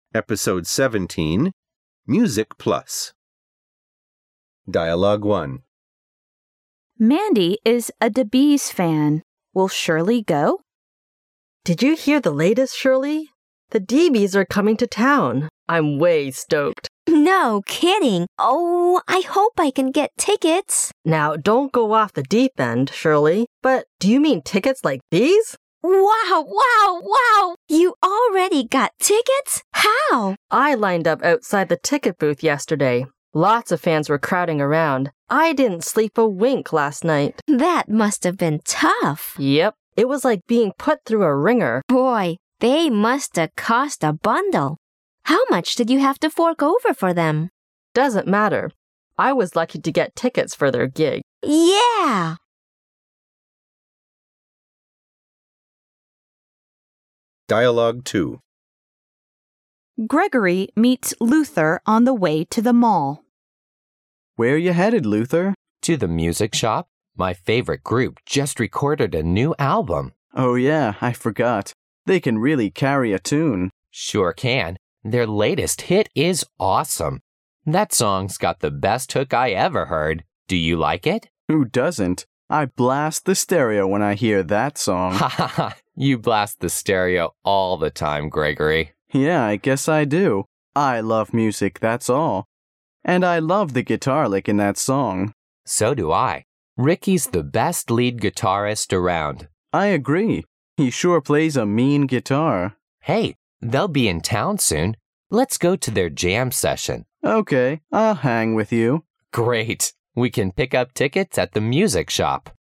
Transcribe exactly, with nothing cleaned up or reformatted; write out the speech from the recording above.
Episode seventeen, Music Plus. Dialogue one. Mandy is a DeBees fan. Will Shirley go? Did you hear the latest, Shirley? The Deebies are coming to town. I'm way stoked. No kidding. Oh, I hope I can get tickets. Now, don't go off the deep end, Shirley. But do you mean tickets like these? Wow, wow, wow. You already got tickets? How? I lined up outside the ticket booth yesterday. Lots of fans were crowding around. I didn't sleep a wink last night. That must have been tough. Yep. It was like being put through a ringer. Boy, they must have cost a bundle. How much did you have to fork over for them? Doesn't matter. I was lucky to get tickets for their gig. Yeah! Dialogue two. Gregory meets Luther on the way to the mall. Where you headed, Luther? To the music shop. My favorite group just recorded a new album. Oh yeah, I forgot. They can really carry a tune. Sure can. Their latest hit is awesome. That song's got the best hook I ever heard. Do you like it? Who doesn't? I blast the stereo when I hear that song. Ha ha ha. You blast the stereo all the time, Gregory. Yeah, I guess I do. I love music, that's all. And I love the guitar lick in that song. So do I. Ricky's the best lead guitarist around. I agree. He sure plays a mean guitar. Hey, they'll be in town soon. Let's go to their jam session. Okay, I'll hang with you. Great. We can pick up tickets at the music shop.